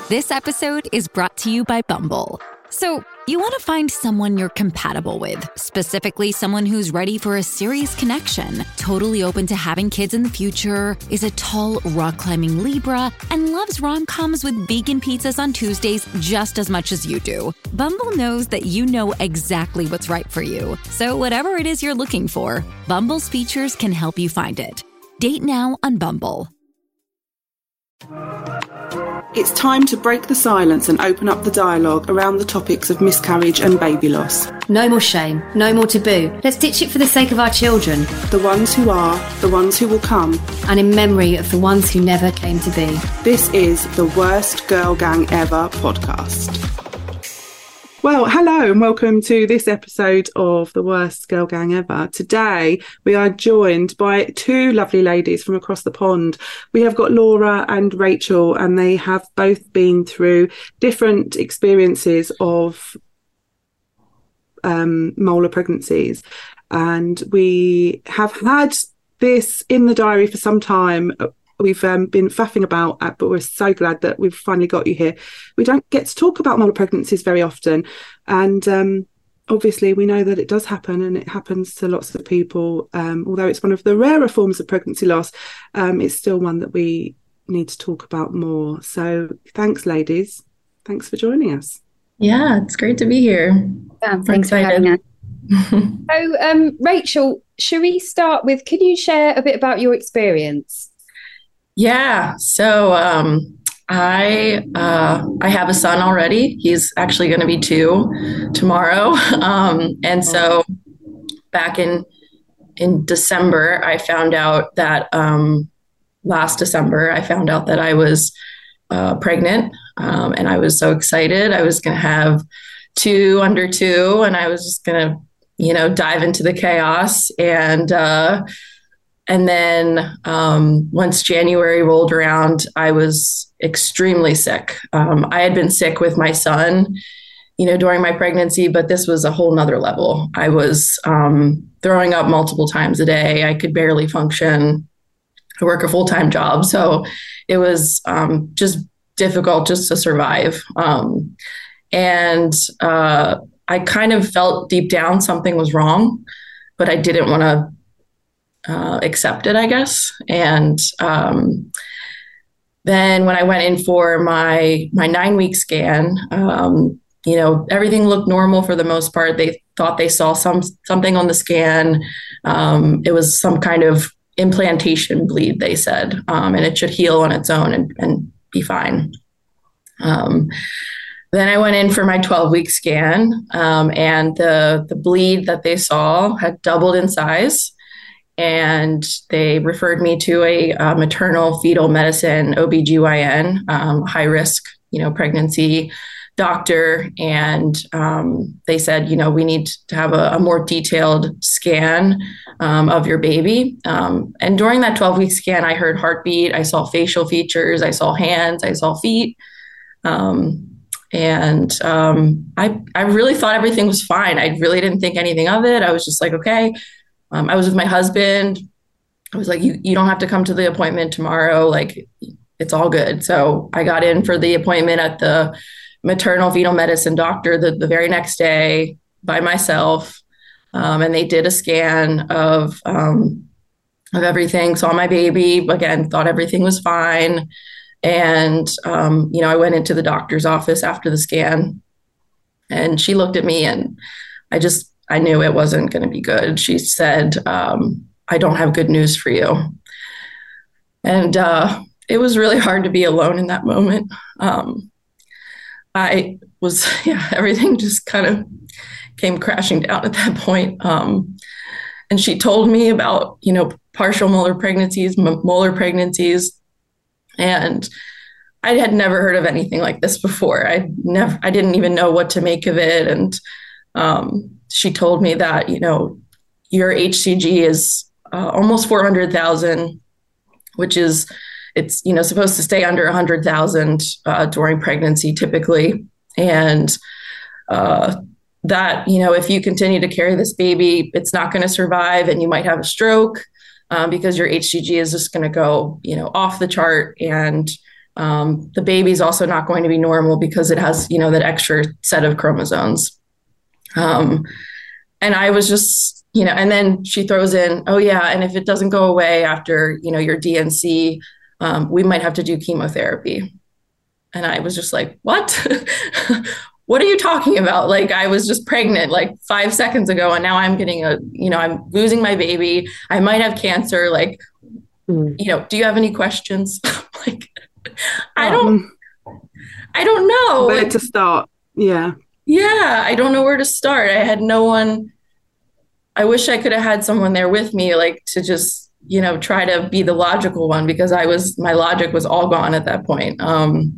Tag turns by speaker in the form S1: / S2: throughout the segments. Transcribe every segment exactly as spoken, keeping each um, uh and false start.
S1: This episode is brought to you by Bumble. So, you want to find someone you're compatible with, specifically someone who's ready for a serious connection, totally open to having kids in the future, is a tall, rock-climbing Libra, and loves rom-coms with vegan pizzas on Tuesdays just as much as you do. Bumble knows that you know exactly what's right for you. So whatever it is you're looking for, Bumble's features can help you find it. Date now on Bumble.
S2: It's time to break the silence and open up the dialogue around the topics of miscarriage and baby loss.
S3: No more shame, no more taboo. Let's ditch it for the sake of our children.
S2: The ones who are, the ones who will come.
S3: And in memory of the ones who never came to be.
S2: This is the Worst Girl Gang Ever podcast. Well, hello and welcome to this episode of The Worst Girl Gang Ever. Today, we are joined by two lovely ladies from across the pond. We have got Laura and Rachel, and they have both been through different experiences of um, molar pregnancies. And we have had this in the diary for some time. We've um, been faffing about, uh, but we're so glad that we've finally got you here. We don't get to talk about molar pregnancies very often. And um, obviously we know that it does happen, and it happens to lots of people. Um, although it's one of the rarer forms of pregnancy loss, um, it's still one that we need to talk about more. So thanks, ladies. Thanks for joining us.
S4: Yeah, it's great to be here.
S5: Um, thanks for having us. So, um, Rachel, should we start with, can you share a bit about your experience?
S4: Yeah, so um, I uh, I have a son already. He's actually going to be two tomorrow. Um, and so back in in December, I found out that um, last December, I found out that I was uh, pregnant. Um, and I was so excited. I was going to have two under two, and I was just going to, you know, dive into the chaos. And uh And then um, once January rolled around, I was extremely sick. Um, I had been sick with my son, you know, during my pregnancy, but this was a whole nother level. I was um, throwing up multiple times a day. I could barely function. I work a full-time job. So it was um, just difficult just to survive. Um, and uh, I kind of felt deep down something was wrong, but I didn't want to Uh, accepted, I guess. And um, then when I went in for my my nine week scan, um, you know, everything looked normal for the most part. They thought they saw some something on the scan. Um, it was some kind of implantation bleed, they said, um, and it should heal on its own and, and be fine. Um, then I went in for my twelve week scan, um, and the the bleed that they saw had doubled in size. And they referred me to a, uh maternal fetal medicine O B G Y N, um, high risk, you know, pregnancy doctor. And um, they said, you know, we need to have a, a more detailed scan um, of your baby. Um, and during that twelve week scan, I heard heartbeat. I saw facial features. I saw hands. I saw feet. Um, and um, I, I really thought everything was fine. I really didn't think anything of it. I was just like, okay. Um, I was with my husband. I was like, you, you don't have to come to the appointment tomorrow. Like, it's all good. So I got in for the appointment at the maternal fetal medicine doctor the, the very next day by myself. Um, and they did a scan of, um, of everything. Saw my baby, again, thought everything was fine. And, um, you know, I went into the doctor's office after the scan, and she looked at me, and I just, I knew it wasn't going to be good. She said, um, I don't have good news for you. And uh, it was really hard to be alone in that moment. Um, I was, yeah, everything just kind of came crashing down at that point. Um, and she told me about, you know, partial molar pregnancies, m- molar pregnancies. And I had never heard of anything like this before. I never, I didn't even know what to make of it. And um, she told me that, you know, your H C G is uh, almost four hundred thousand, which is, it's, you know, supposed to stay under one hundred thousand uh, during pregnancy typically. And uh, that, you know, if you continue to carry this baby, it's not going to survive, and you might have a stroke um, because your H C G is just going to go, you know, off the chart. And Um, the baby's also not going to be normal because it has, you know, that extra set of chromosomes. Um, and I was just, you know, and then she throws in, oh yeah, and if it doesn't go away after, you know, your D N C, um, we might have to do chemotherapy. And I was just like, what? What are you talking about? Like, I was just pregnant like five seconds ago, and now I'm getting a, you know, I'm losing my baby. I might have cancer. Like, mm. you know, do you have any questions? Like, I don't, I don't know
S2: where
S4: like,
S2: to start. Yeah.
S4: Yeah. I don't know where to start. I had no one. I wish I could have had someone there with me, like to just, you know, try to be the logical one, because I was, my logic was all gone at that point. Um,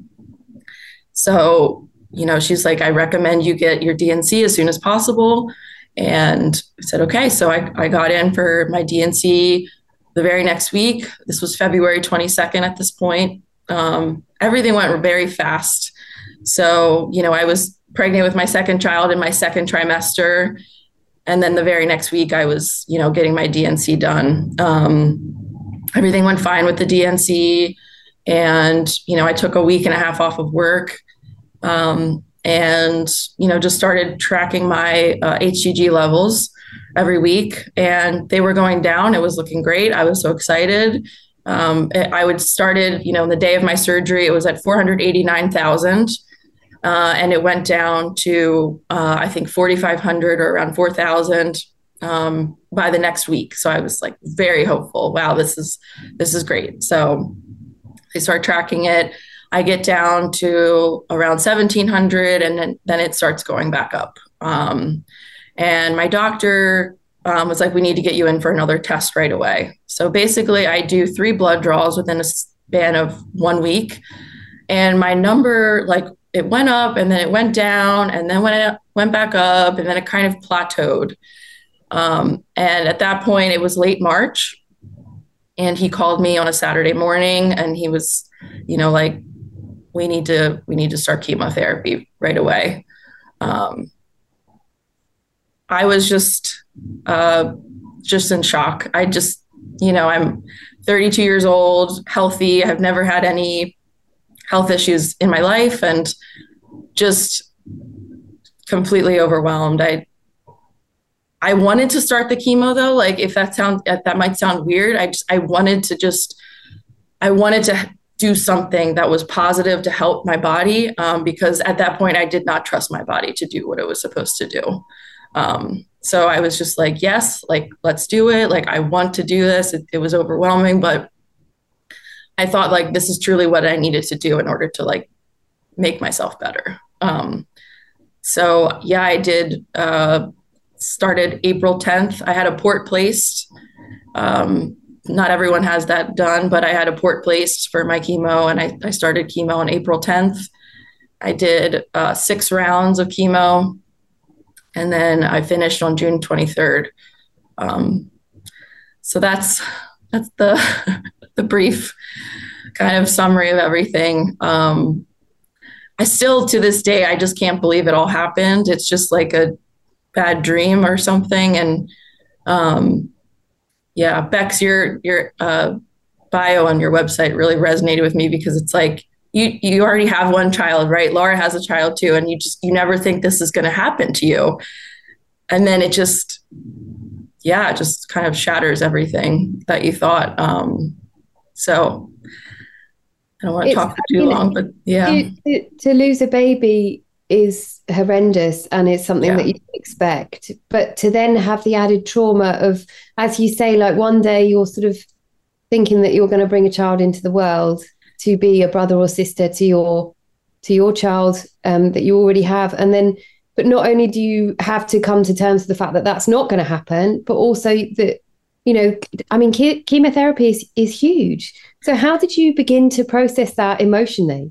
S4: so, you know, she's like, I recommend you get your D N C as soon as possible. And I said, okay. So I, I got in for my D N C the very next week. This was February twenty-second at this point. Um, everything went very fast. So, you know, I was pregnant with my second child in my second trimester. And then the very next week I was, you know, getting my D N C done. Um, everything went fine with the D N C. And, you know, I took a week and a half off of work. Um, and, you know, just started tracking my uh, H C G levels every week, and they were going down. It was looking great. I was so excited. Um, I would started, you know, the day of my surgery, it was at four hundred eighty-nine thousand. Uh, and it went down to, uh, I think forty-five hundred or around four thousand, um, by the next week. So I was like very hopeful. Wow, this is, this is great. So I start tracking it. I get down to around seventeen hundred, and then, then it starts going back up. Um, and my doctor um, was like, we need to get you in for another test right away. So basically I do three blood draws within a span of one week. And my number, like it went up and then it went down, and then when it went back up, and then it kind of plateaued. Um, and at that point it was late March, and he called me on a Saturday morning, and he was, you know, like, we need to, we need to start chemotherapy right away. Um, I was just, uh, just in shock. I just, you know, I'm thirty-two years old, healthy. I've never had any health issues in my life, and just completely overwhelmed. I, I wanted to start the chemo though. Like, if that sounds, that might sound weird. I just, I wanted to just, I wanted to do something that was positive to help my body. Um, because at that point I did not trust my body to do what it was supposed to do. Um, so I was just like, yes, like, let's do it. Like, I want to do this. It, it was overwhelming, but I thought like, this is truly what I needed to do in order to like make myself better. Um, so yeah, I did, uh, started April tenth. I had a port placed. Um, not everyone has that done, but I had a port placed for my chemo, and I, I started chemo on April tenth. I did uh, six rounds of chemo, and then I finished on June twenty-third. Um, so that's, that's the, the brief kind of summary of everything. Um, I still, to this day, I just can't believe it all happened. It's just like a bad dream or something. And, um, yeah, Bex, your, your, uh, bio on your website really resonated with me, because it's like, you, you already have one child, right? Laura has a child too. And you just, you never think this is going to happen to you. And then it just, yeah, it just kind of shatters everything that you thought. Um, so I don't want to talk for too long, but yeah.
S5: To, to lose a baby is horrendous, and it's something yeah. that you expect. But to then have the added trauma of, as you say, like one day you're sort of thinking that you're going to bring a child into the world to be a brother or sister to your to your child um, that you already have, and then, but not only do you have to come to terms with the fact that that's not going to happen, but also that, you know, I mean, ke- chemotherapy is, is huge. So how did you begin to process that emotionally?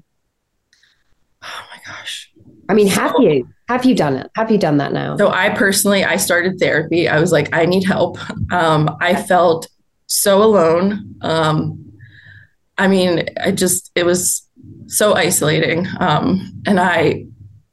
S4: Oh my gosh.
S5: I mean, have so, you, have you done it? Have you done that now?
S4: So I personally, I started therapy. I was like, I need help. Um, I felt so alone. Um, I mean, I just, it was so isolating. Um, and I,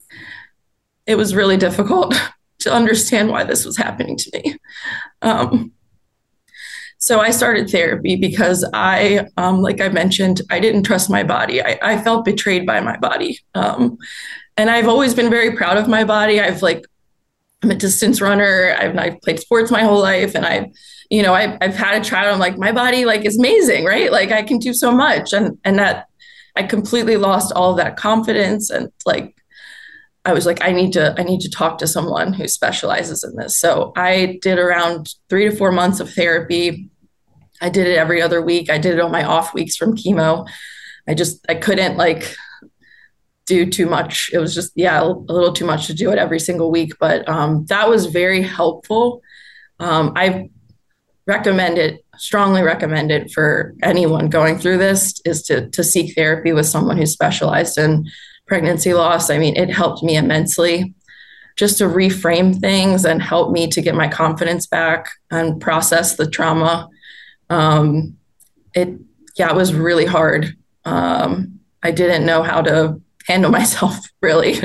S4: it was really difficult to understand why this was happening to me. Um, So I started therapy because I, um, like I mentioned, I didn't trust my body. I, I felt betrayed by my body. Um, and I've always been very proud of my body. I've like, I'm a distance runner. I've, I've played sports my whole life. And I, you know, I've, I've had a child. I'm like, my body like is amazing, right? Like I can do so much. And, and that I completely lost all of that confidence. And like, I was like, I need to, I need to talk to someone who specializes in this. So I did around three to four months of therapy. I did it every other week. I did it on my off weeks from chemo. I just, I couldn't like do too much. It was just, yeah, a little too much to do it every single week. But um, that was very helpful. Um, I recommend it, strongly recommend it for anyone going through this is to, to seek therapy with someone who's specialized in pregnancy loss. I mean, it helped me immensely just to reframe things and help me to get my confidence back and process the trauma. Um, it, yeah, it was really hard. Um, I didn't know how to handle myself really.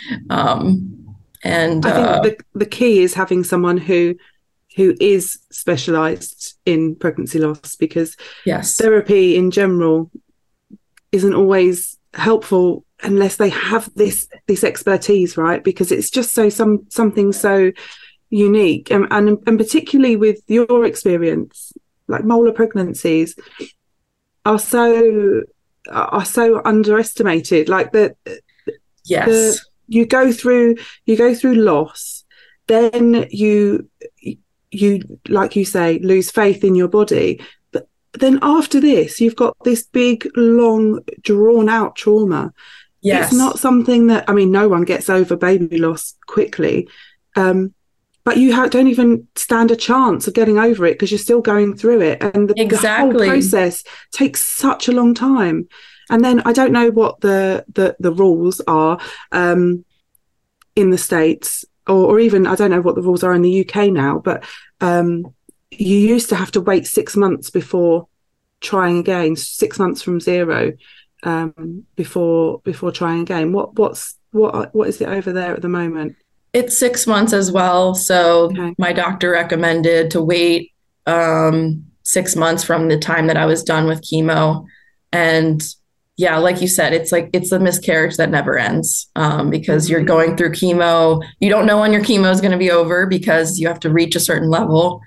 S4: Um, and
S2: I think
S4: uh,
S2: the, the key is having someone who, who is specialized in pregnancy loss, because
S4: yes,
S2: therapy in general isn't always helpful unless they have this this expertise, right? Because it's just so some something so unique, and and, and particularly with your experience, like molar pregnancies are so are so underestimated. Like the
S4: yes,
S2: the, you go through you go through loss, then you you like you say lose faith in your body, but then after this you've got this big long drawn out trauma.
S4: yes,
S2: It's not something that, I mean, no one gets over baby loss quickly, um but you ha- don't even stand a chance of getting over it because you're still going through it, and the,
S4: exactly.
S2: the whole process takes such a long time. And then I don't know what the the, the rules are um in the States, or, or even I don't know what the rules are in the U K now, but um, you used to have to wait six months before trying again, six months from zero um, before before trying again. What what's what what is it over there at the moment?
S4: It's six months as well. So
S2: Okay.
S4: my doctor recommended to wait um, six months from the time that I was done with chemo. And yeah, like you said, it's like, it's a miscarriage that never ends um, because mm-hmm. you're going through chemo. You don't know when your chemo is going to be over because you have to reach a certain level.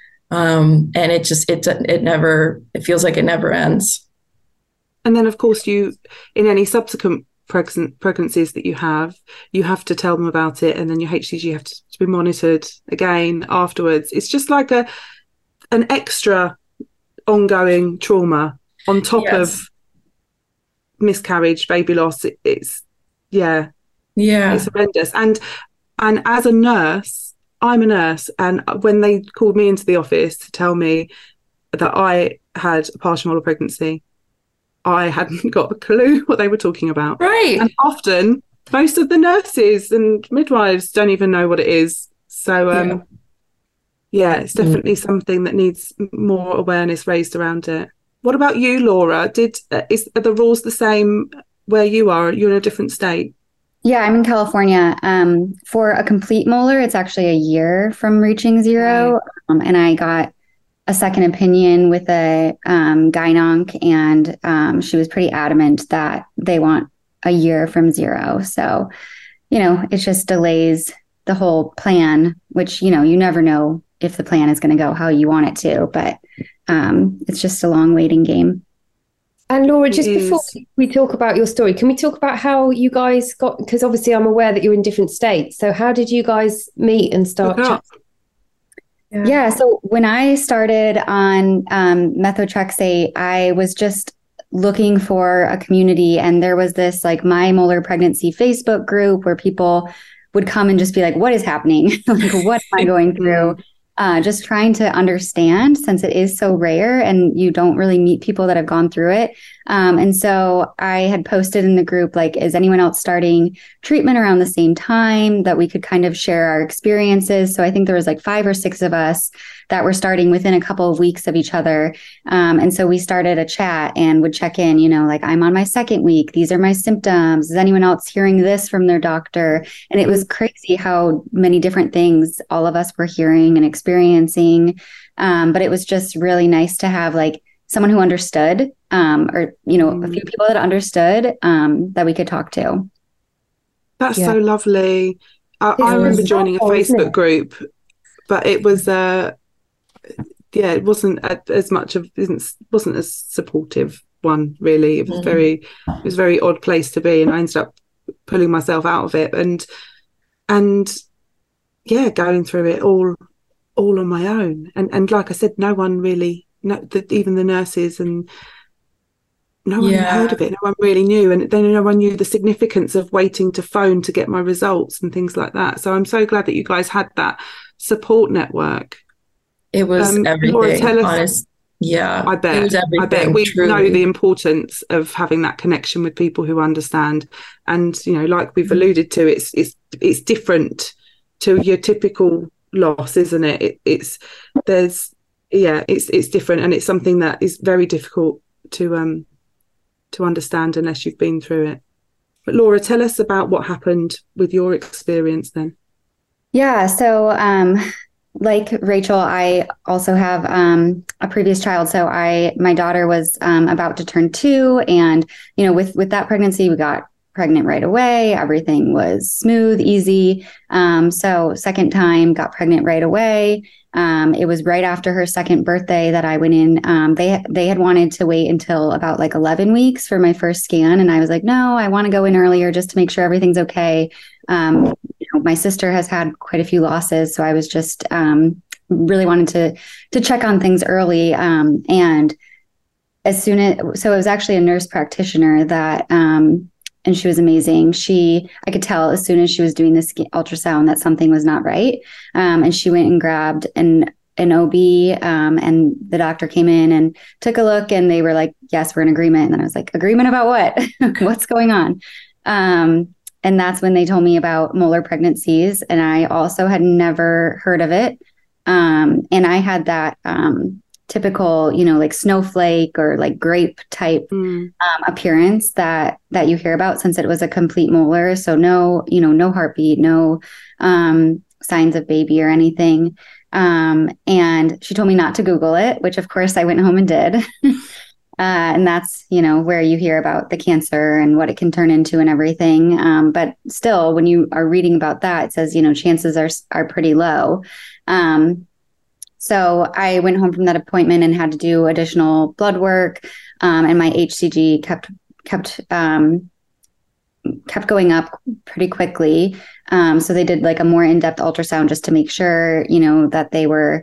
S4: Um, and it just, it, it never, it feels like it never ends.
S2: And then of course you, in any subsequent preg- pregnancies that you have, you have to tell them about it. And then your H C G have to, to be monitored again afterwards. It's just like a, an extra ongoing trauma on top yes. of miscarriage, baby loss. It, it's yeah
S4: yeah
S2: it's horrendous. And and as a nurse, I'm a nurse, and when they called me into the office to tell me that I had a partial molar pregnancy, I hadn't got a clue what they were talking about.
S4: Right.
S2: And often most of the nurses and midwives don't even know what it is. So um yeah, yeah it's definitely mm. something that needs more awareness raised around it. What about you, Laura? Did uh, is are the rules the same where you are? You're in a different state.
S6: Yeah, I'm in California. Um, for a complete molar, it's actually a year from reaching zero. Right. Um, and I got a second opinion with a um, gyn-onc, and um, she was pretty adamant that they want a year from zero. So, you know, it just delays the whole plan, which, you know, you never know if the plan is going to go how you want it to, but um, it's just a long waiting game.
S5: And Laura, just before we talk about your story, can we talk about how you guys got, because obviously I'm aware that you're in different states. So how did you guys meet and start chatting?
S6: Yeah. yeah. So when I started on um, methotrexate, I was just looking for a community. And there was this like My Molar Pregnancy Facebook group where people would come and just be like, what is happening? Like, what am I going through? Uh, just trying to understand, since it is so rare and you don't really meet people that have gone through it. Um, and so I had posted in the group, like, is anyone else starting treatment around the same time that we could kind of share our experiences? So I think there was like five or six of us that were starting within a couple of weeks of each other. Um, and so we started a chat and would check in, you know, like, I'm on my second week. These are my symptoms. Is anyone else hearing this from their doctor? And it was crazy how many different things all of us were hearing and experiencing. experiencing. Um, but it was just really nice to have like someone who understood, um, or, you know, mm. a few people that understood, um, that we could talk to.
S2: That's yeah. so lovely. I, I remember joining a Facebook group, but it was, uh, yeah, it wasn't as much of, it wasn't as supportive one, really. It was mm. very, it was a very odd place to be, and I ended up pulling myself out of it and, and yeah, going through it all, all on my own. And, and like I said, no one really, no, the, even the nurses and no one yeah. heard of it. No one really knew. And then no one knew the significance of waiting to phone to get my results and things like that. So I'm so glad that you guys had that support network.
S4: It was um, everything. Laura, tell us, honest. Yeah,
S2: I bet.
S4: It was everything,
S2: I bet we
S4: truly.
S2: know the importance of having that connection with people who understand. And, you know, like we've alluded to, it's it's it's different to your typical loss, isn't it? it it's there's yeah, it's it's different, and it's something that is very difficult to um to understand unless you've been through it. But Laura, tell us about what happened with your experience then.
S6: Yeah, so um like Rachel, I also have um, a previous child. So I, my daughter was um, about to turn two, and you know, with with that pregnancy, we got pregnant right away. Everything was smooth, easy. Um, so second time, got pregnant right away. Um, it was right after her second birthday that I went in. Um, they they had wanted to wait until about like eleven weeks for my first scan, and I was like, no, I want to go in earlier just to make sure everything's okay. Um, you know, my sister has had quite a few losses, so I was just um, really wanted to to check on things early. Um, and as soon as, so it was actually a nurse practitioner that, um, and she was amazing. She, I could tell as soon as she was doing this ultrasound that something was not right. Um, and she went and grabbed an an O B, um, and the doctor came in and took a look, and they were like, "Yes, we're in agreement." And then I was like, "Agreement about what? What's going on?" Um, And that's when they told me about molar pregnancies. And I also had never heard of it. Um, and I had that um, typical, you know, like snowflake or like grape type mm. um, appearance that that you hear about, since it was a complete molar. So no, you know, no heartbeat, no um, signs of baby or anything. Um, and she told me not to Google it, which of course I went home and did. Uh, and that's, you know, where you hear about the cancer and what it can turn into and everything. Um, but still, when you are reading about that, it says, you know, chances are are pretty low. Um, so I went home from that appointment and had to do additional blood work. Um, and my H C G kept kept um, kept going up pretty quickly. Um, so they did like a more in-depth ultrasound just to make sure, you know, that they were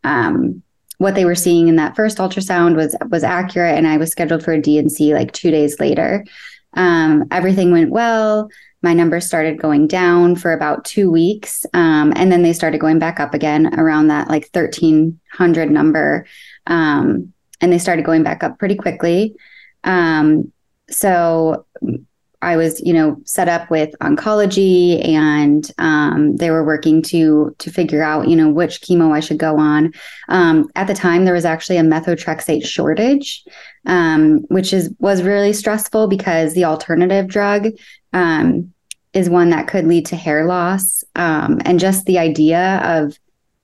S6: um, what they were seeing in that first ultrasound was was accurate, and I was scheduled for a D and C like two days later. Um, everything went well. My numbers started going down for about two weeks, um, and then they started going back up again around that like thirteen hundred number, um, and they started going back up pretty quickly. Um, so I was, you know, set up with oncology, and um, they were working to to figure out, you know, which chemo I should go on. Um, at the time, there was actually a methotrexate shortage, um, which is was really stressful because the alternative drug um, is one that could lead to hair loss, um, and just the idea of,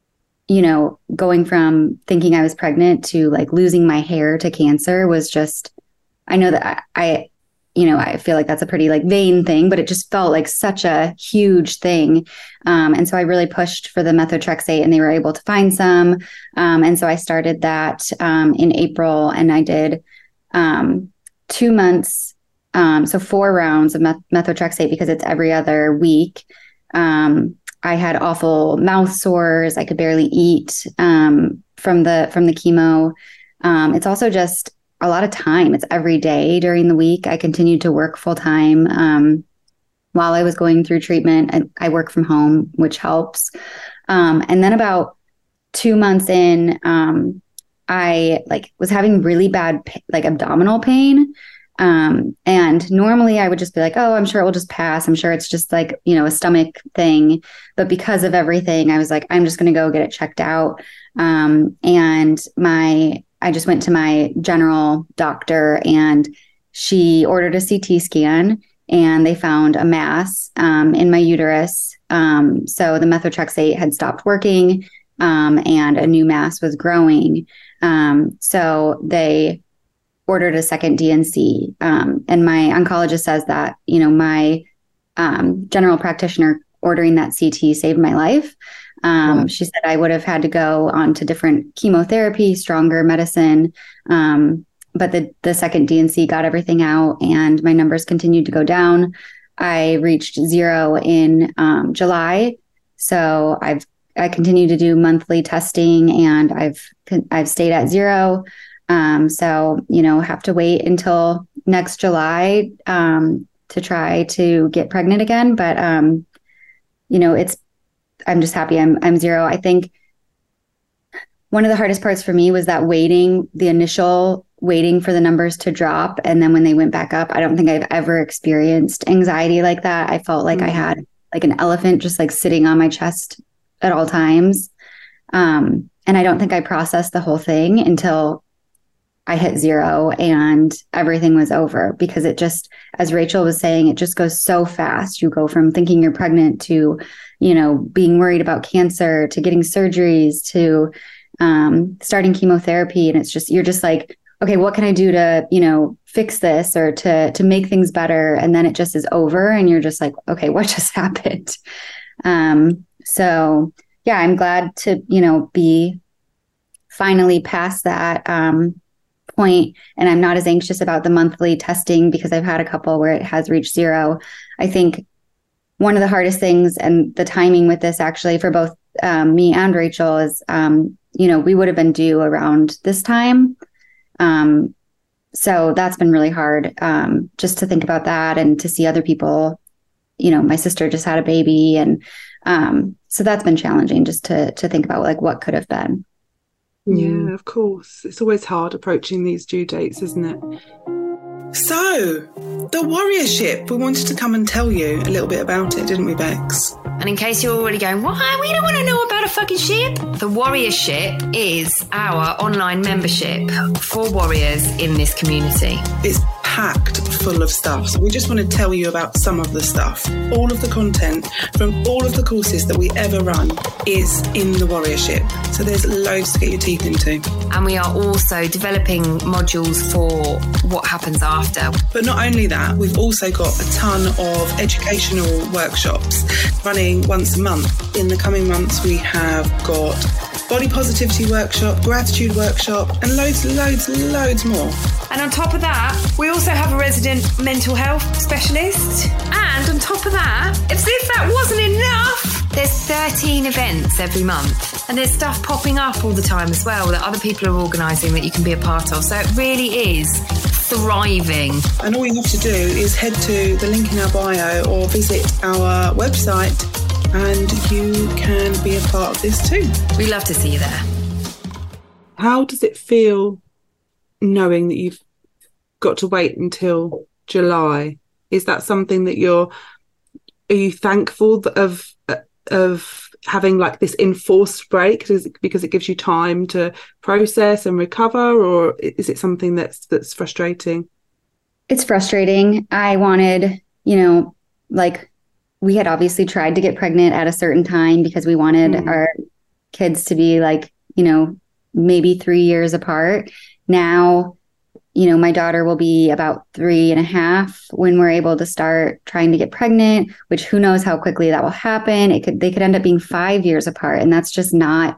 S6: you know, going from thinking I was pregnant to like losing my hair to cancer was just, I know that I. I you know, I feel like that's a pretty like vain thing, but it just felt like such a huge thing. Um, and so I really pushed for the methotrexate, and they were able to find some. Um, and so I started that um, in April, and I did um, two months. Um, so four rounds of meth- methotrexate because it's every other week. Um, I had awful mouth sores. I could barely eat um, from the, from the chemo. Um, it's also just a lot of time. It's every day during the week. I continued to work full time um, while I was going through treatment. I, I work from home, which helps. Um, and then about two months in, um, I like was having really bad like abdominal pain. Um, and normally I would just be like, oh, I'm sure it will just pass. I'm sure it's just like, you know, a stomach thing. But because of everything, I was like, I'm just going to go get it checked out. Um, and my I just went to my general doctor, and she ordered a C T scan, and they found a mass um, in my uterus. Um, so the methotrexate had stopped working. um, and a new mass was growing. Um, so they ordered a second D N C. Um, and my oncologist says that, you know, my um, general practitioner ordering that C T saved my life. Um, wow. She said I would have had to go on to different chemotherapy, stronger medicine. Um, but the, the second D N C got everything out and my numbers continued to go down. I reached zero in um, July. So I've, I continue to do monthly testing and I've, I've stayed at zero. Um, so, you know, have to wait until next July, um, to try to get pregnant again. But, um, you know, it's, I'm just happy I'm, I'm zero. I think one of the hardest parts for me was that waiting, the initial waiting for the numbers to drop. And then when they went back up, I don't think I've ever experienced anxiety like that. I felt like mm-hmm. I had like an elephant just like sitting on my chest at all times. Um, and I don't think I processed the whole thing until I hit zero and everything was over, because it just, as Rachel was saying, it just goes so fast. You go from thinking you're pregnant to, you know, being worried about cancer, to getting surgeries, to um, starting chemotherapy. And it's just, you're just like, okay, what can I do to, you know, fix this or to, to make things better? And then it just is over and you're just like, okay, what just happened? Um, so yeah, I'm glad to, you know, be finally past that, um, point. And I'm not as anxious about the monthly testing because I've had a couple where it has reached zero. I think one of the hardest things, and the timing with this actually for both um, me and Rachel, is, um, you know, we would have been due around this time. Um, so that's been really hard, um, just to think about that and to see other people. You know, my sister just had a baby, and um, so that's been challenging just to to think about like what could have been.
S2: Yeah, of course. It's always hard approaching these due dates, isn't it?
S7: So, the Warrior Ship, we wanted to come and tell you a little bit about it, didn't we, Bex?
S8: And in case you're already going, why? We don't want to know about a fucking ship. The Warrior Ship is our online membership for warriors in this community.
S7: It's packed full of stuff. So we just want to tell you about some of the stuff. All of the content from all of the courses that we ever run is in the Warrior Ship. So there's loads to get your teeth into.
S8: And we are also developing modules for what happens after.
S7: But not only that, we've also got a ton of educational workshops running once a month. In the coming months, we have got body positivity workshop, gratitude workshop, and loads, loads, loads more.
S8: And on top of that, we also have a resident mental health specialist. And on top of that, as if that wasn't enough, there's thirteen events every month. And there's stuff popping up all the time as well that other people are organising that you can be a part of. So it really is thriving.
S7: And all you have to do is head to the link in our bio or visit our website, and you can be a part of this too.
S8: We love to see you there.
S2: How does it feel knowing that you've got to wait until July? Is that something that you're, are you thankful of, of having like this enforced break because it gives you time to process and recover, or is it something that's, that's frustrating?
S6: It's frustrating. I wanted, you know, like, we had obviously tried to get pregnant at a certain time because we wanted mm. our kids to be like, you know, maybe three years apart. Now, you know, my daughter will be about three and a half when we're able to start trying to get pregnant, which who knows how quickly that will happen. It could, they could end up being five years apart. And that's just not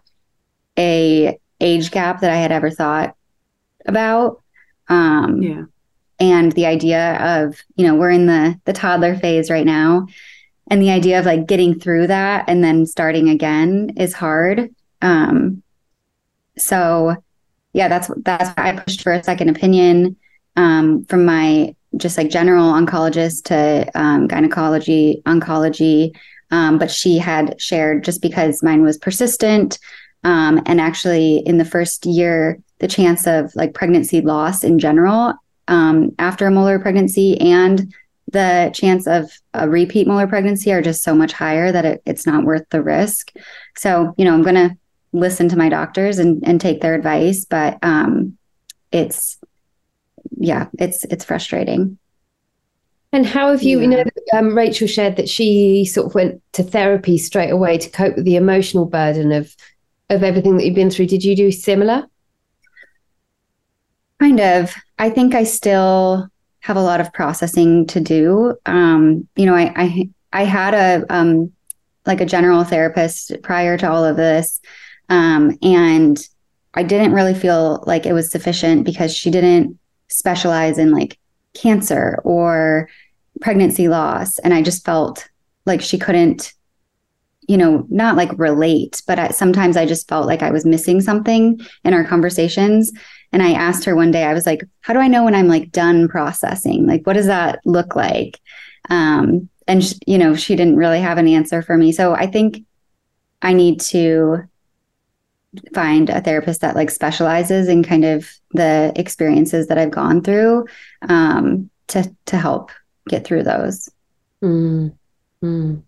S6: a age gap that I had ever thought about. Um,
S2: yeah.
S6: And the idea of, you know, we're in the the toddler phase right now. And the idea of like getting through that and then starting again is hard. Um, so yeah, that's, that's why I pushed for a second opinion, um, from my just like general oncologist to, um, gynecology, oncology. Um, but she had shared, just because mine was persistent. Um, and actually in the first year, the chance of like pregnancy loss in general, um, after a molar pregnancy and the chance of a repeat molar pregnancy are just so much higher that it, it's not worth the risk. So, you know, I'm going to listen to my doctors and, and take their advice, but um, it's, yeah, it's, it's frustrating.
S5: And how have you, yeah. you know, um, Rachel shared that she sort of went to therapy straight away to cope with the emotional burden of, of everything that you've been through, did you do similar?
S6: Kind of. I think I still have a lot of processing to do. Um, you know, I, I, I had a, um, like a general therapist prior to all of this. Um, and I didn't really feel like it was sufficient because she didn't specialize in like cancer or pregnancy loss. And I just felt like she couldn't, you know, not like relate, but I, sometimes I just felt like I was missing something in our conversations. And I asked her one day, I was like, how do I know when I'm like done processing? Like, what does that look like? Um, and, sh- you know, she didn't really have an answer for me. So I think I need to find a therapist that like specializes in kind of the experiences that I've gone through, um, to, to help get through those.
S5: Mm. Mm.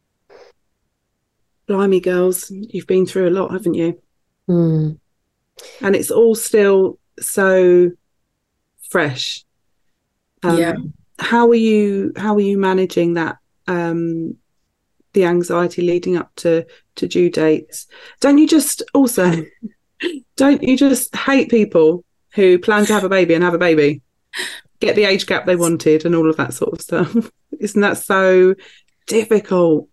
S2: Blimey, girls, you've been through a lot, haven't you?
S5: Mm.
S2: And it's all still so fresh. Um,
S4: yeah.
S2: How are you? How are you managing that? Um, the anxiety leading up to to due dates. Don't you just also? Don't you just hate people who plan to have a baby and have a baby, get the age gap they wanted, and all of that sort of stuff? Isn't that so difficult?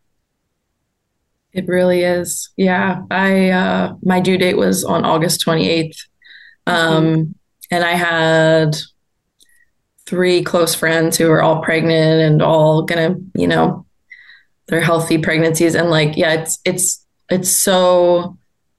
S4: It really is. Yeah. I, uh, my due date was on August twenty-eighth. Um, mm-hmm. And I had three close friends who were all pregnant and all gonna, you know, they're healthy pregnancies. And like, yeah, it's, it's, it's so,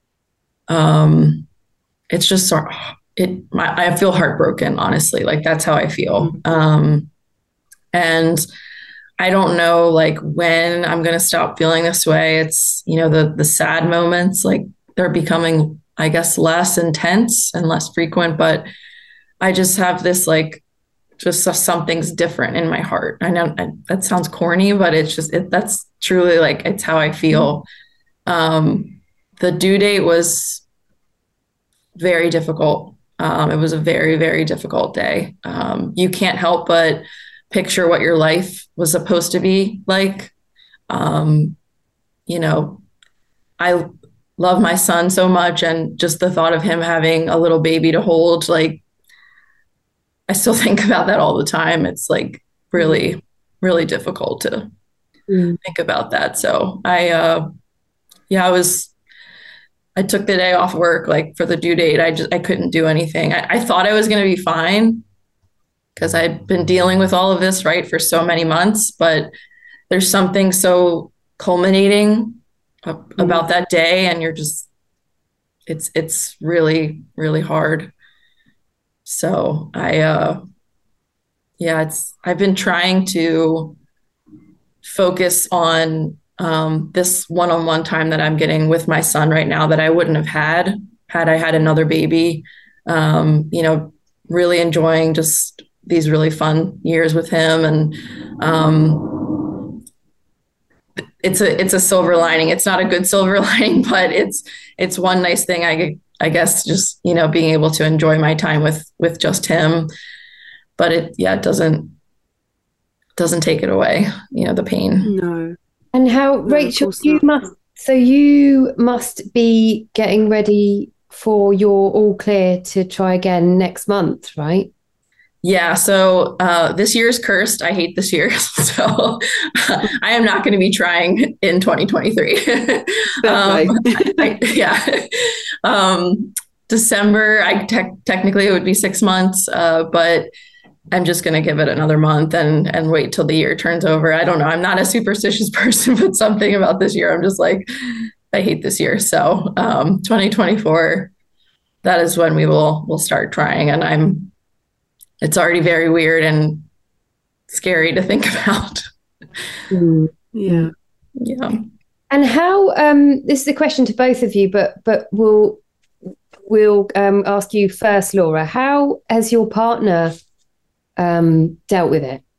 S4: um, it's just sort of, it, my, I feel heartbroken, honestly. Like that's how I feel. Mm-hmm. Um, and I don't know like when I'm going to stop feeling this way. It's, you know, the, the sad moments, like they're becoming, I guess, less intense and less frequent, but I just have this, like, just something's different in my heart. I know I, that sounds corny, but it's just, it, that's truly like, it's how I feel. Um, the due date was very difficult. Um, it was a very, very difficult day. Um, you can't help but picture what your life was supposed to be like. Um, you know, I love my son so much, and just the thought of him having a little baby to hold, like, I still think about that all the time. It's like really, really difficult to mm. think about that. So I, uh, yeah, I was, I took the day off work, like for the due date. I just, I couldn't do anything. I, I thought I was going to be fine, because I'd been dealing with all of this, right, for so many months, but there's something so culminating mm. about that day. And you're just, it's, it's really, really hard. So I, uh, yeah, it's, I've been trying to focus on, um, this one-on-one time that I'm getting with my son right now that I wouldn't have had, had I had another baby. Um, you know, really enjoying just these really fun years with him. And, um, it's a, it's a silver lining. It's not a good silver lining, but it's, it's one nice thing. I, I guess just, you know, being able to enjoy my time with, with just him, but it, yeah, it doesn't, doesn't take it away, you know, the pain.
S2: No.
S5: And how, no, Rachel, you not. must, so you must be getting ready for your all clear to try again next month, right?
S4: Yeah. So uh, this year is cursed. I hate this year. So I am not going to be trying in twenty twenty-three. um, I, yeah. Um, December, I te- technically it would be six months, uh, but I'm just going to give it another month and, and wait till the year turns over. I don't know. I'm not a superstitious person, but something about this year, I'm just like, I hate this year. So um, twenty twenty-four, that is when we will, we'll start trying. And I'm, it's already very weird and scary to think about.
S2: Mm, yeah.
S4: Yeah.
S5: And how, um, this is a question to both of you, but, but we'll, we'll um, ask you first, Laura, how has your partner um, dealt with it?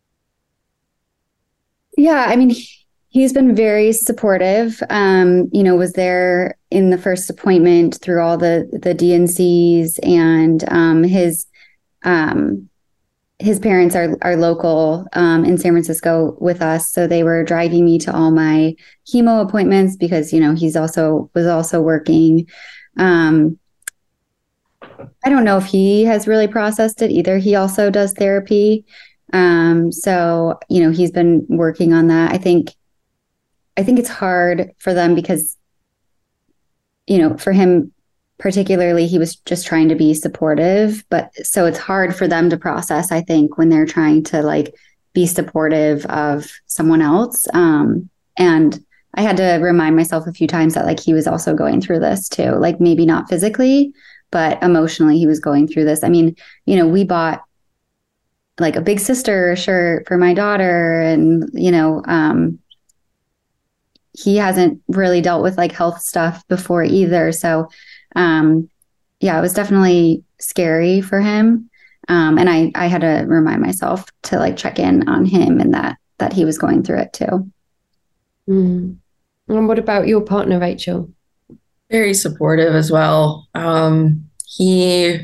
S6: Yeah, I mean, he's been very supportive. Um, you know, was there in the first appointment through all the, the D N Cs, and um, his, um, his parents are are local um, in San Francisco with us, so they were driving me to all my chemo appointments because you know he's also was also working. Um, I don't know if he has really processed it either. He also does therapy, um, so you know he's been working on that. I think I think it's hard for them because you know for him. Particularly, he was just trying to be supportive, but so it's hard for them to process, I think, when they're trying to like be supportive of someone else. Um, and I had to remind myself a few times that like he was also going through this too, like maybe not physically, but emotionally he was going through this. I mean, you know, we bought like a big sister shirt for my daughter and, you know, um, he hasn't really dealt with like health stuff before either. So Um, yeah, it was definitely scary for him. Um, and I, I had to remind myself to like check in on him and that, that he was going through it too.
S5: Mm. And what about your partner, Rachel?
S4: Very supportive as well. Um, he,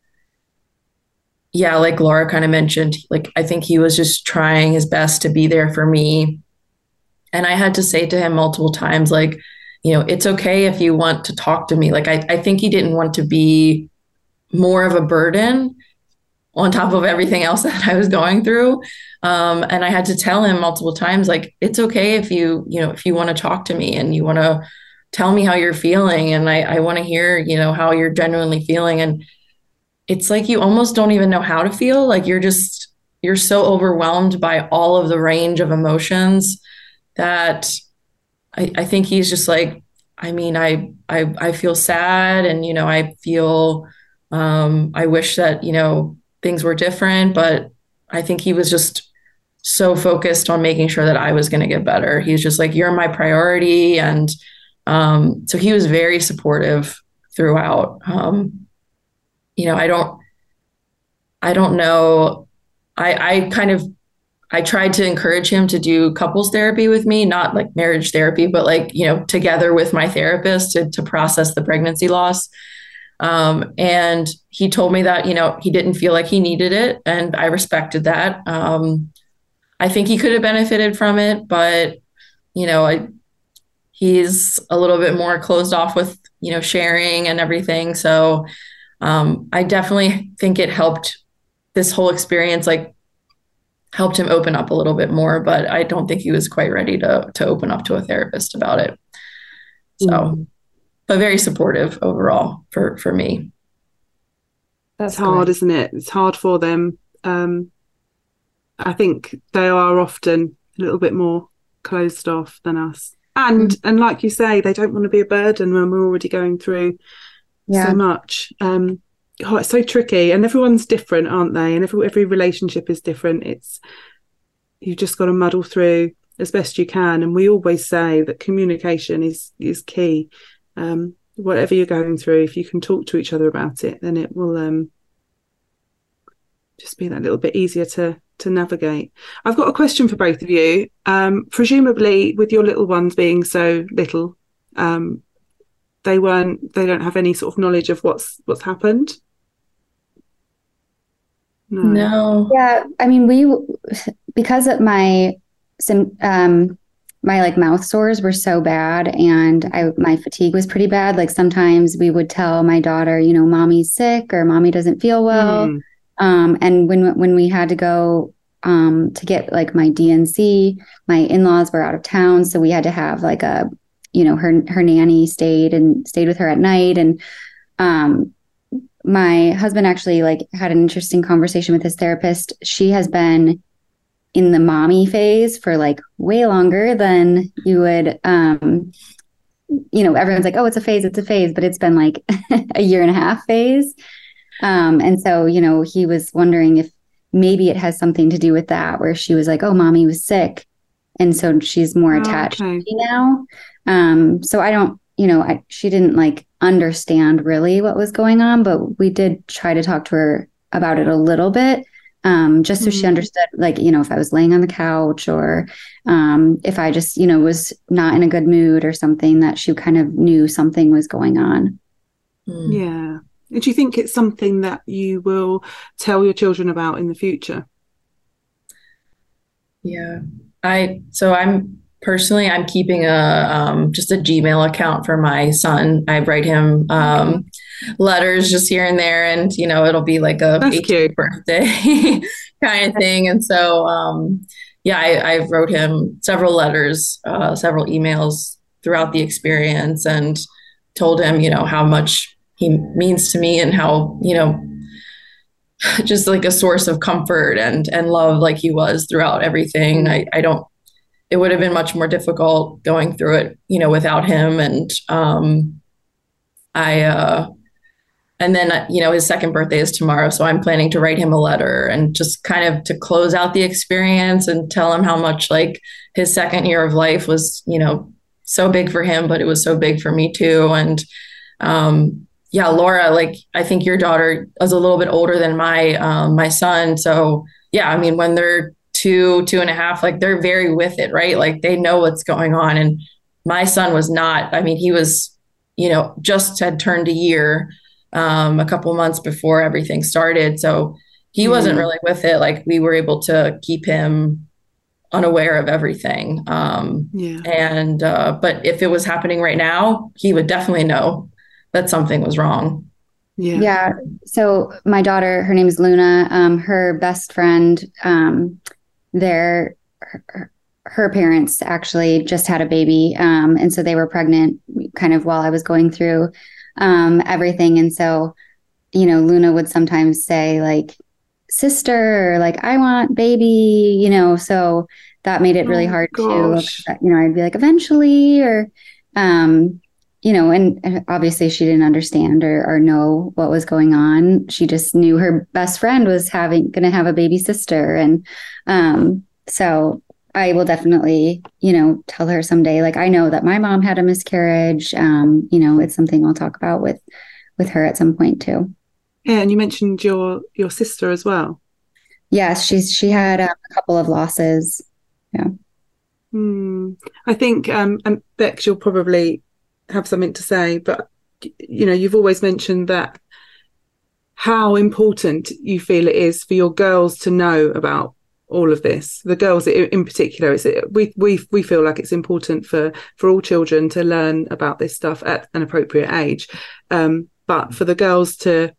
S4: yeah, like Laura kind of mentioned, like, I think he was just trying his best to be there for me. And I had to say to him multiple times, like, you know, it's okay if you want to talk to me. Like, I, I think he didn't want to be more of a burden on top of everything else that I was going through. Um, and I had to tell him multiple times, like, it's okay if you, you know, if you want to talk to me and you want to tell me how you're feeling. And I, I want to hear, you know, how you're genuinely feeling. And it's like, you almost don't even know how to feel. Like you're just, you're so overwhelmed by all of the range of emotions that I, I think he's just like, I mean, I, I, I feel sad and, you know, I feel, um, I wish that, you know, things were different, but I think he was just so focused on making sure that I was going to get better. He was just like, you're my priority. And, um, so he was very supportive throughout. Um, you know, I don't, I don't know. I, I kind of, I tried to encourage him to do couples therapy with me, not like marriage therapy, but like, you know, together with my therapist to, to process the pregnancy loss. Um, and he told me that, you know, he didn't feel like he needed it. And I respected that. Um, I think he could have benefited from it, but, you know, I, he's a little bit more closed off with, you know, sharing and everything. So um, I definitely think it helped this whole experience, like, helped him open up a little bit more, but I don't think he was quite ready to to open up to a therapist about it. So, mm. but very supportive overall for, for me.
S2: That's hard, isn't it? It's hard for them. Um, I think they are often a little bit more closed off than us. And, mm. and like you say, they don't want to be a burden when we're already going through yeah. so much. Um, Oh, it's so tricky, and everyone's different, aren't they? And every every relationship is different. It's you've just got to muddle through as best you can. And we always say that communication is is key. Um, whatever you're going through, if you can talk to each other about it, then it will um, just be that little bit easier to to navigate. I've got a question for both of you. Um, presumably, with your little ones being so little, um, they weren't. They don't have any sort of knowledge of what's what's happened. No.
S4: no.
S6: Yeah, I mean, we because of my um my like mouth sores were so bad, and I my fatigue was pretty bad. Like sometimes we would tell my daughter, you know, mommy's sick or mommy doesn't feel well. Mm. Um, and when when we had to go um to get like my D N C, my in-laws were out of town, so we had to have like a, you know, her her nanny stayed and stayed with her at night, and um. my husband actually like had an interesting conversation with his therapist. She has been in the mommy phase for like way longer than you would, um, you know, everyone's like, oh, it's a phase, it's a phase, but it's been like a year and a half phase. Um, and so, you know, he was wondering if maybe it has something to do with that, where she was like, oh, mommy was sick. And so she's more oh, attached okay. to me now. Um, so I don't, you know, I, she didn't like understand really what was going on, but we did try to talk to her about it a little bit, um, just so mm-hmm. she understood, like, you know, if I was laying on the couch or um, if I just, you know, was not in a good mood or something, that she kind of knew something was going on.
S2: Yeah. And do you think it's something that you will tell your children about in the future?
S4: Yeah, I, so I'm personally, I'm keeping a, um, just a Gmail account for my son. I write him, um, letters just here and there, and, you know, it'll be like a eighteenth birthday kind of thing. And so, um, yeah, I, I wrote him several letters, uh, several emails throughout the experience, and told him, you know, how much he means to me and how, you know, just like a source of comfort and, and love, like he was throughout everything. I, I don't, it would have been much more difficult going through it, you know, without him. And, um, I, uh, and then, you know, his second birthday is tomorrow. So I'm planning to write him a letter and just kind of to close out the experience and tell him how much like his second year of life was, you know, so big for him, but it was so big for me too. And, um, yeah, Laura, like, I think your daughter is a little bit older than my, um, my son. So yeah, I mean, when they're two, two and a half, like they're very with it, right? Like they know what's going on. And my son was not, I mean, he was, you know, just had turned a year, um, a couple months before everything started. So he mm. wasn't really with it. Like we were able to keep him unaware of everything. Um, yeah. And, uh, but if it was happening right now, he would definitely know that something was wrong.
S6: Yeah. Yeah. So my daughter, her name is Luna. Um, her best friend, um, their, her, her parents actually just had a baby. Um, and so they were pregnant kind of while I was going through, um, everything. And so, you know, Luna would sometimes say like, sister, or like, I want baby, you know, so that made it really oh, hard gosh. to, you know, I'd be like, eventually, or, um, you know, and, and obviously she didn't understand or, or know what was going on. She just knew her best friend was having, going to have a baby sister. And, um, so I will definitely, you know, tell her someday, like, I know that my mom had a miscarriage. Um, you know, it's something I'll talk about with, with her at some point too.
S2: Yeah. And you mentioned your, your sister as well.
S6: Yes. She's, she had um, a couple of losses. Yeah.
S2: Hmm. I think, um, and Bex, you'll probably have something to say, but you know, you've always mentioned that how important you feel it is for your girls to know about all of this. The girls in particular, it's, we we we feel like it's important for for all children to learn about this stuff at an appropriate age, um, but for the girls to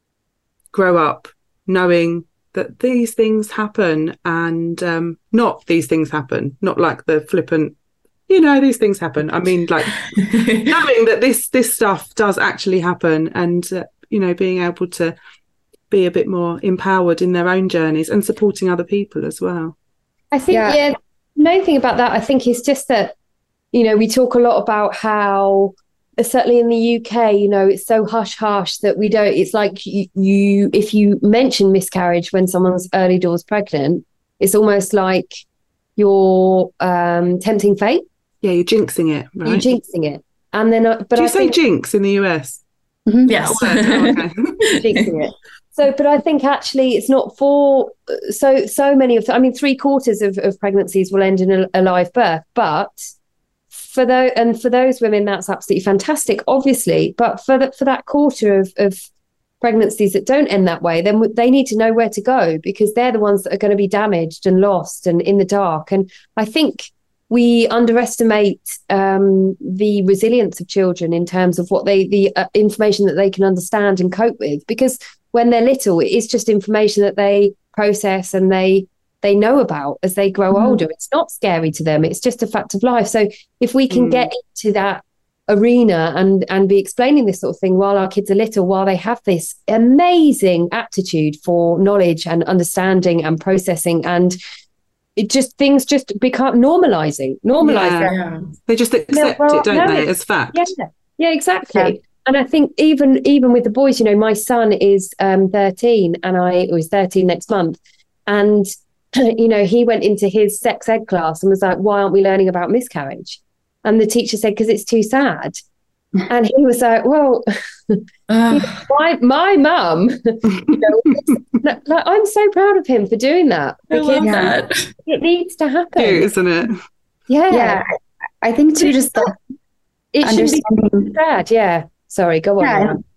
S2: grow up knowing that these things happen, and um, not these things happen, not like the flippant, you know, these things happen. I mean, like knowing that this this stuff does actually happen, and uh, you know, being able to be a bit more empowered in their own journeys and supporting other people as well.
S5: I think, yeah, yeah the main thing about that, I think, is just that, you know, we talk a lot about how, certainly in the U K, you know, it's so hush hush that we don't, it's like you, you if you mention miscarriage when someone's early doors pregnant, it's almost like you're um, tempting fate.
S2: Yeah, you're jinxing it, right?
S5: You're jinxing it. And then, uh, but
S2: do you
S5: I
S2: say
S5: think,
S2: jinx in the U S?
S5: Mm-hmm.
S4: Yes.
S2: Oh, okay.
S5: Jinxing it. So, but I think actually it's not for, so, so many of, I mean, three quarters of, of pregnancies will end in a, a live birth, but for those, and for those women, that's absolutely fantastic, obviously. But for the, for that quarter of, of pregnancies that don't end that way, then they need to know where to go, because they're the ones that are going to be damaged and lost and in the dark. And I think we underestimate um, the resilience of children in terms of what they, the uh, information that they can understand and cope with, because when they're little, it is just information that they process and they they know about as they grow mm. older. It's not scary to them. It's just a fact of life. So if we can mm. get into that arena and and be explaining this sort of thing while our kids are little, while they have this amazing aptitude for knowledge and understanding and processing, and it just, things just become normalizing, normalize
S2: yeah. yeah. They just accept well, it, don't no, they, as fact.
S5: Yeah, yeah, exactly. Yeah. And I think even even with the boys, you know, my son is um, thirteen, and I was thirteen next month. And, you know, he went into his sex ed class and was like, why aren't we learning about miscarriage? And the teacher said, because it's too sad. And he was like, well, uh. my my mum, you know, like, I'm so proud of him for doing that.
S4: Because I love that.
S5: It needs to happen.
S2: Cute, isn't it?
S5: Yeah.
S6: Yeah. I think too, just the
S5: it shouldn't be sad. Yeah. Sorry, go on.
S6: Yeah,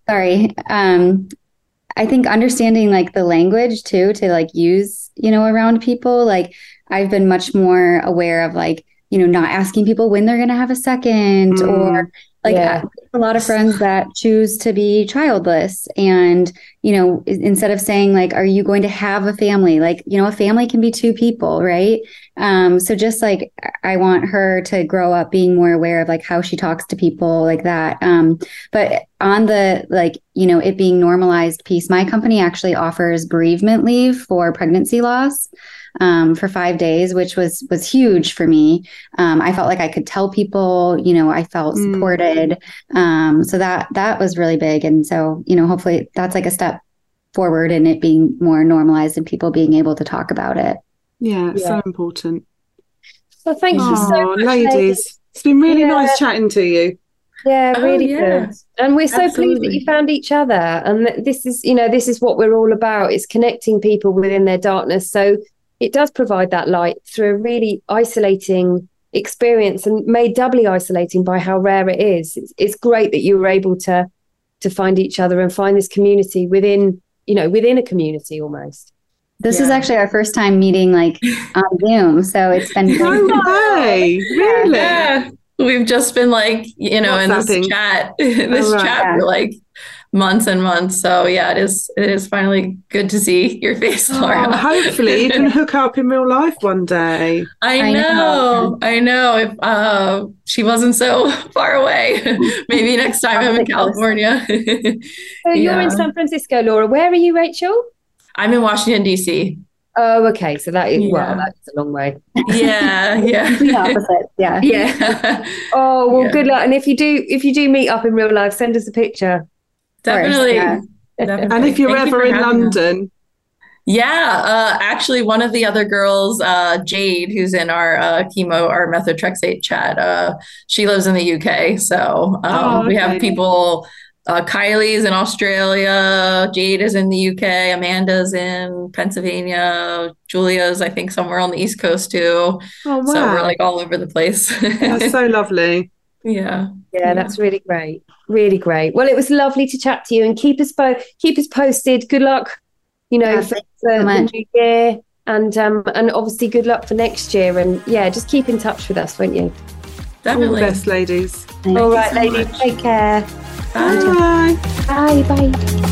S6: Sorry. Um, I think understanding like the language too, to like use, you know, around people, like I've been much more aware of like, you know, not asking people when they're going to have a second mm, or like yeah. a lot of friends that choose to be childless. And, you know, instead of saying like, are you going to have a family? Like, you know, a family can be two people, right? Um, so just like, I want her to grow up being more aware of like how she talks to people like that. Um, but on the, like, you know, it being normalized piece, my company actually offers bereavement leave for pregnancy loss. Um, for five days, which was was huge for me. Um, I felt like I could tell people, you know, I felt mm. supported. Um, so that that was really big. And so, you know, hopefully that's like a step forward in it being more normalized and people being able to talk about it.
S2: Yeah, it's yeah. so important.
S5: Well, thank oh, you so much,
S2: ladies. ladies. It's been really yeah. nice chatting to you.
S5: Yeah, really
S4: oh, yeah.
S5: good. And we're so
S4: Absolutely.
S5: pleased that you found each other. And this is, you know, this is what we're all about. It's connecting people within their darkness. So it does provide that light through a really isolating experience and made doubly isolating by how rare it is. It's, it's great that you were able to to find each other and find this community within, you know, within a community almost.
S6: This
S4: yeah.
S6: is actually our first time meeting like on Zoom. So it's been
S2: no way. Really?
S4: Yeah. We've just been like, you know, in this chat, this oh, right. chat yeah. for like months and months. So yeah, it is it is finally good to see your face, Laura.
S2: Oh, hopefully you can hook up in real life one day.
S4: I, I know, know. I know. If uh, she wasn't so far away, maybe next time I'm in California.
S5: So you're yeah. in San Francisco, Laura. Where are you, Rachel?
S4: I'm in Washington, D C.
S5: Oh, okay. So that is,
S4: yeah.
S5: well, that's a long way.
S4: Yeah, yeah.
S6: The opposite. Yeah.
S4: Yeah.
S5: Oh, well,
S4: yeah.
S5: good luck. And if you do, if you do meet up in real life, send us a picture.
S4: Definitely.
S2: Yeah.
S4: Definitely.
S2: And if you're
S4: Thank
S2: ever
S4: you
S2: in London.
S4: Us. Yeah. Uh, actually, one of the other girls, uh, Jade, who's in our uh, chemo, our methotrexate chat, uh, she lives in the U K. So um, oh, okay. we have people... Uh, Kylie's in Australia, Jade is in the U K, Amanda's in Pennsylvania, Julia's, I think, somewhere on the East Coast too.
S2: Oh, wow.
S4: So we're like all over the place.
S2: That's so lovely.
S4: Yeah.
S5: yeah. Yeah, that's really great. Really great. Well, it was lovely to chat to you and keep us bo- keep us posted. Good luck, you know, yeah, for, for so the new year. And um, and obviously good luck for next year. And yeah, just keep in touch with us, won't you?
S4: Definitely.
S2: All the best, ladies.
S5: Thank all right, so ladies. Much. Take care.
S4: Bye.
S2: Bye.
S5: Bye. Bye.